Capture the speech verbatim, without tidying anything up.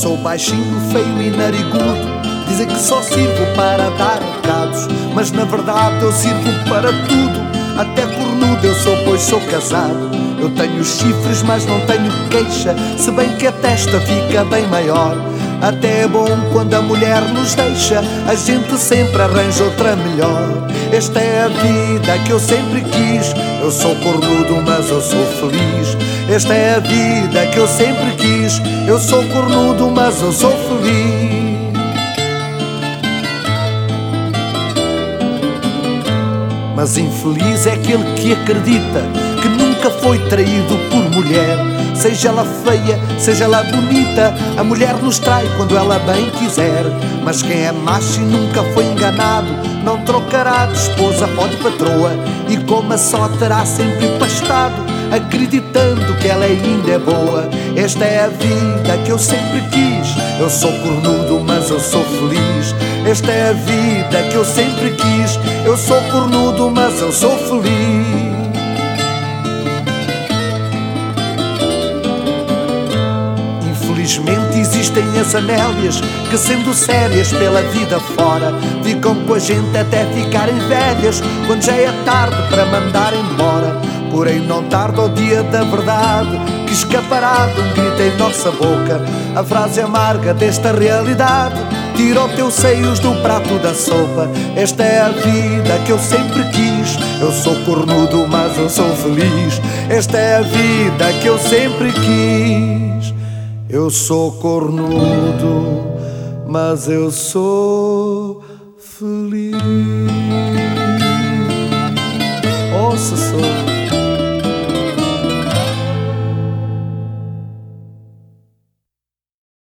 sou baixinho, feio e narigudo. Dizem que só sirvo para dar recados, mas na verdade eu sirvo para tudo. Até cornudo eu sou, pois sou casado. Eu tenho chifres, mas não tenho queixa, se bem que a testa fica bem maior. Até é bom quando a mulher nos deixa, a gente sempre arranja outra melhor. Esta é a vida que eu sempre quis. Eu sou cornudo, mas eu sou feliz. Esta é a vida que eu sempre quis. Eu sou cornudo, mas eu sou feliz. Mas infeliz é aquele que acredita que nunca foi traído por mulher. Seja ela feia, seja ela bonita, a mulher nos trai quando ela bem quiser. Mas quem é macho e nunca foi enganado, não trocará de esposa ou de patroa, e como a só terá sempre pastado, acreditando que ela ainda é boa. Esta é a vida que eu sempre quis. Eu sou cornudo, mas eu sou feliz. Esta é a vida que eu sempre quis. Eu sou cornudo, mas eu sou feliz. Infelizmente existem as anélias que, sendo sérias pela vida fora, ficam com a gente até ficarem velhas, quando já é tarde para mandar embora. Porém não tarda o dia da verdade, que escapará de um grito em nossa boca a frase amarga desta realidade: tira os teus seios do prato da sopa. Esta é a vida que eu sempre quis. Eu sou cornudo, mas eu sou feliz. Esta é a vida que eu sempre quis. Eu sou cornudo, mas eu sou